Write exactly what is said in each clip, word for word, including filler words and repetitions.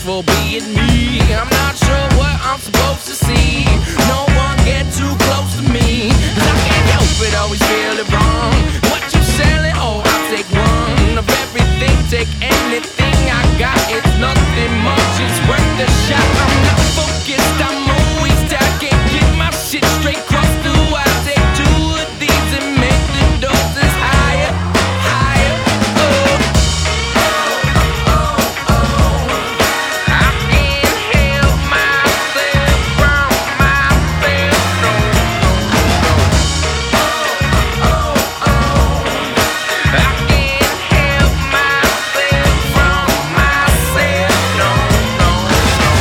for being me. I'm not sure what I'm supposed to see. No one get too close to me, 'cause I can't help it, always feel it wrong. What you selling? Oh, I'll take one of everything, take anything I got. It's nothing much, it's worth the shot. I'm not focused, I'm always tired. Can't get my shit straight, cross the wire. Take two of these and make the doses higher, higher. Oh, oh, oh, oh. I can't help myself from myself. No, no, no. Oh, oh, oh. I can't help myself from myself. No, no, no.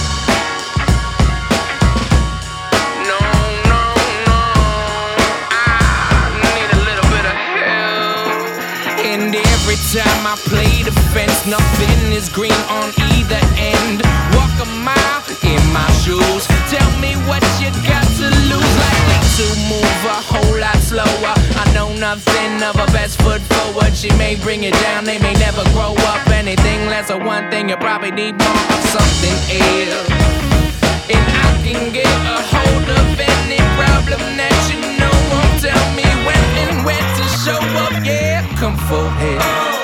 No, no, no. I need a little bit of help. And every time I play the fence, nothing is green on either end. Walk a mile in my shoes. Tell me what you got to lose. Likely to move a whole lot slower. I know nothing of a best foot forward. She may bring it down, they may never grow up. Anything less of one thing, you probably need more of something else. And I can get a hold of any problem that you know won't tell me when and where to show up. Yeah, come for it.